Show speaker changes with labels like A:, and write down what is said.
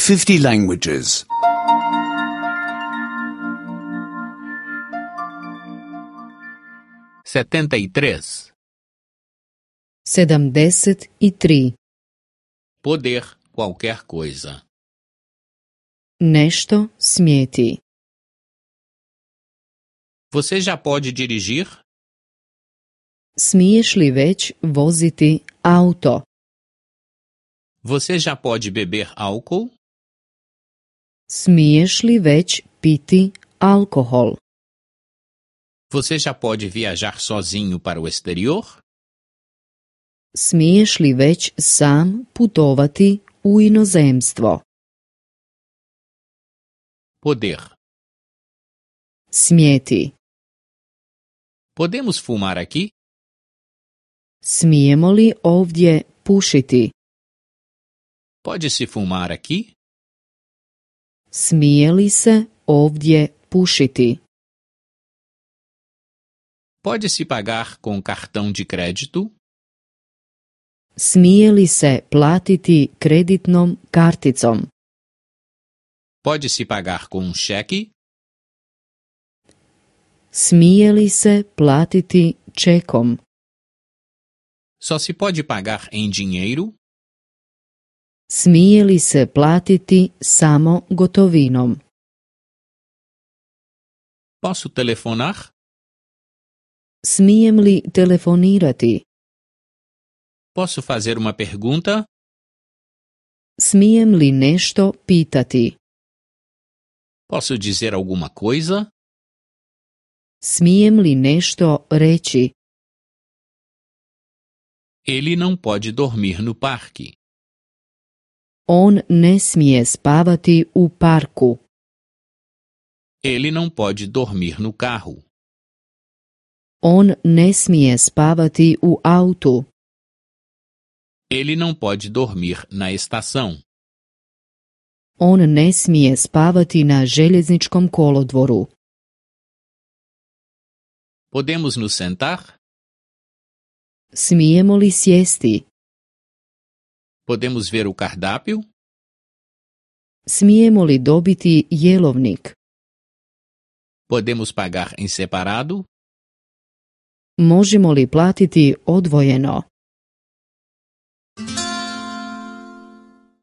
A: 50 languages.
B: 73.
C: 73.
B: Poder qualquer coisa.
C: Nešto smjeti.
B: Você já pode dirigir?
C: Smiješ li već voziti auto?
B: Você já pode beber álcool?
C: Smiješ li već piti alkohol?
B: Você já pode viajar sozinho para o exterior?
C: Smiješ li već sam putovati u inozemstvo?
B: Poder.
C: Smjeti.
B: Podemos fumar aqui?
C: Smijemo li ovdje pušiti?
B: Pode-se fumar aqui?
C: Smije li se ovdje pušiti?
B: Pode-se pagar com cartão de crédito?
C: Smije li se platiti kreditnom karticom?
B: Pode-se pagar com um cheque?
C: Smije li se platiti čekom?
B: Só se pode pagar em dinheiro?
C: Smije li se platiti samo gotovinom?
B: Posso telefonar?
C: Smijem li telefonirati?
B: Posso fazer uma pergunta?
C: Smijem li nešto pitati?
B: Posso dizer alguma coisa?
C: Smijem li nešto reći?
B: Ele não pode dormir no parque.
C: On ne smije spavati u parku.
B: Ele não pode dormir no carro.
C: On ne smije spavati u autu.
B: Ele não pode dormir na estação.
C: On ne smije spavati na željezničkom kolodvoru.
B: Podemos nos sentar?
C: Smijemo li sjesti?
B: Podemos ver o cardápio?
C: Smijemo li dobiti jelovnik?
B: Podemos pagar em separado?
C: Možemo li platiti odvojeno?